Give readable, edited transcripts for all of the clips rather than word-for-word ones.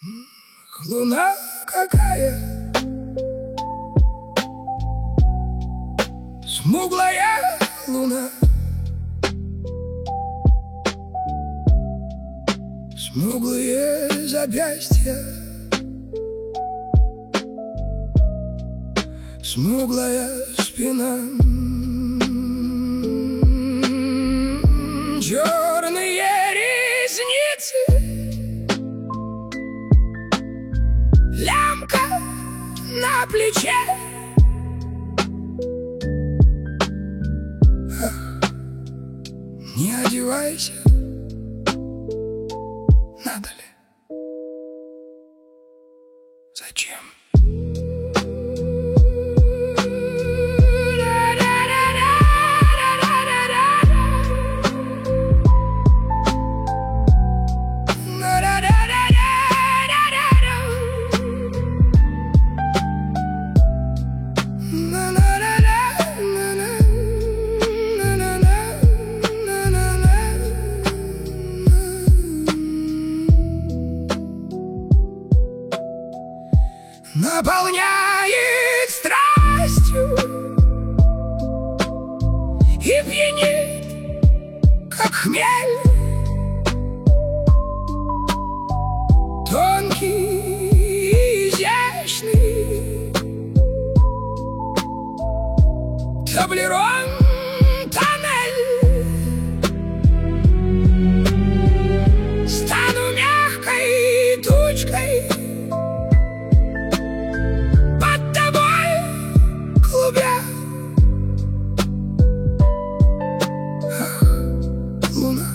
Луна какая смуглая луна, смуглые запястья, смуглая спина, черные ресницы, лямка на плече. Не одевайся, надо ли? Зачем? Наполняет страстью и пьянит, как хмель. Тонкий, изящный таблерон тоннель. Стану мягкой тучкой клубя. Ах, луна,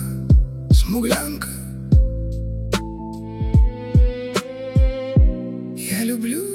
смуглянка, я люблю